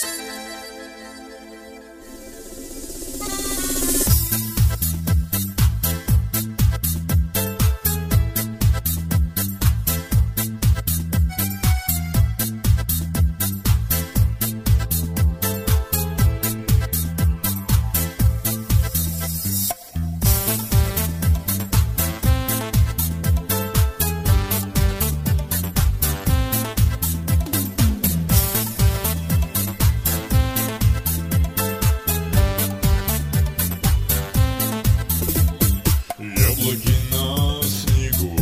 Яблоки на снегу,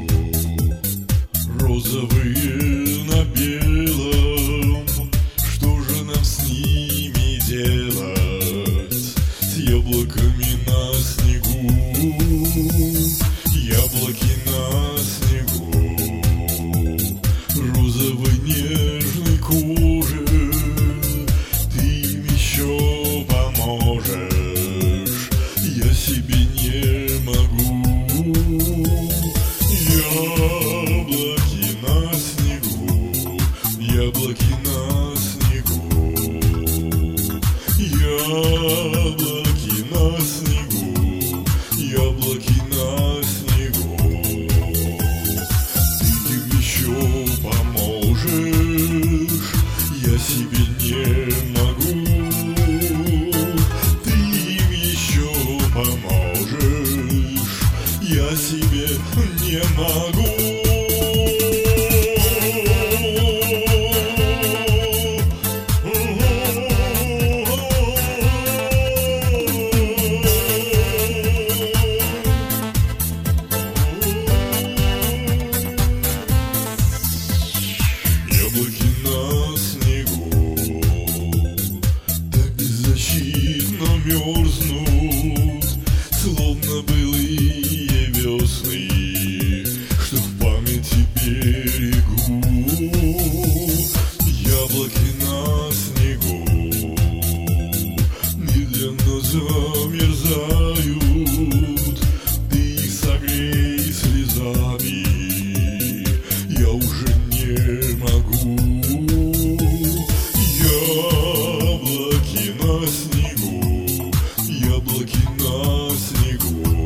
розовые на белом. Что же нам с ними делать, с яблоками на снегу? Яблоки на снегу, розовой нежной кожи. Ты им еще поможешь, я себе не могу. Яблоки на снегу, яблоки на снегу, яблоки на снегу, яблоки на снегу. Ты им еще поможешь, я себе не могу. Ты им еще поможешь, я себе не могу. Яблоки на снегу так беззащитно мерзнут, словно былые весны, что в памяти берегу. Яблоки на снегу медленно замерзают. Ты их согрей слезами, я уже не могу. Яблоки на снегу, яблоки на снегу,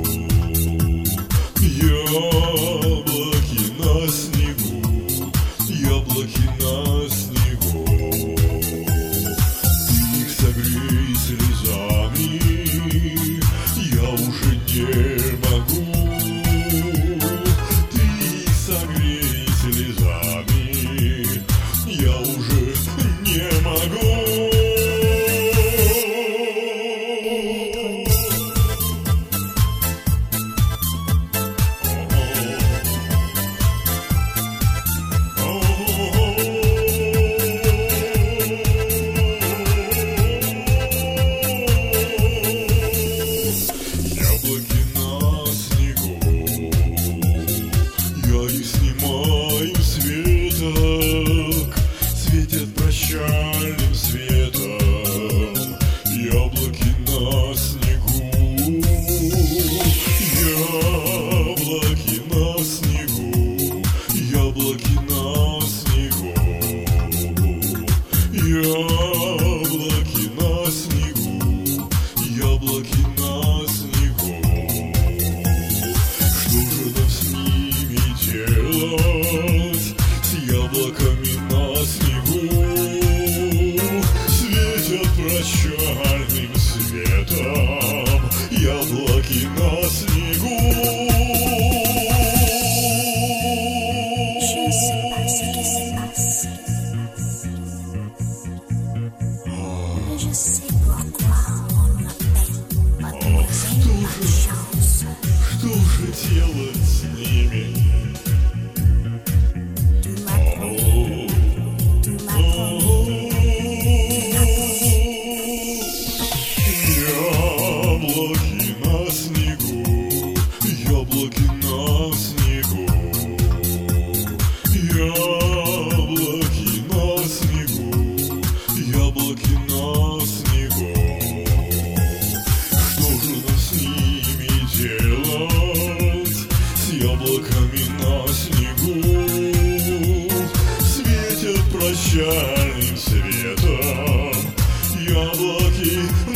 яблоки на снегу, яблоки на снегу. Ты их согрей слезами, я уже не могу. Ты их согрей слезами, я уже не могу. Яблоки на снегу, я их снимаю с веток, светят прощальным светом. Яблоки на снегу, яблоки на снегу, яблоки на снегу, яблоки на снегу, яблоки на снегу. Что же нам с ними делать, с яблоками на снегу? Светят прощальным светом яблоки на снегу. Что же делать с ними? Яблоки на снегу, яблоки на снегу, яблоки на снегу, яблоки на снегу. Что же нам с ними делать, с яблоки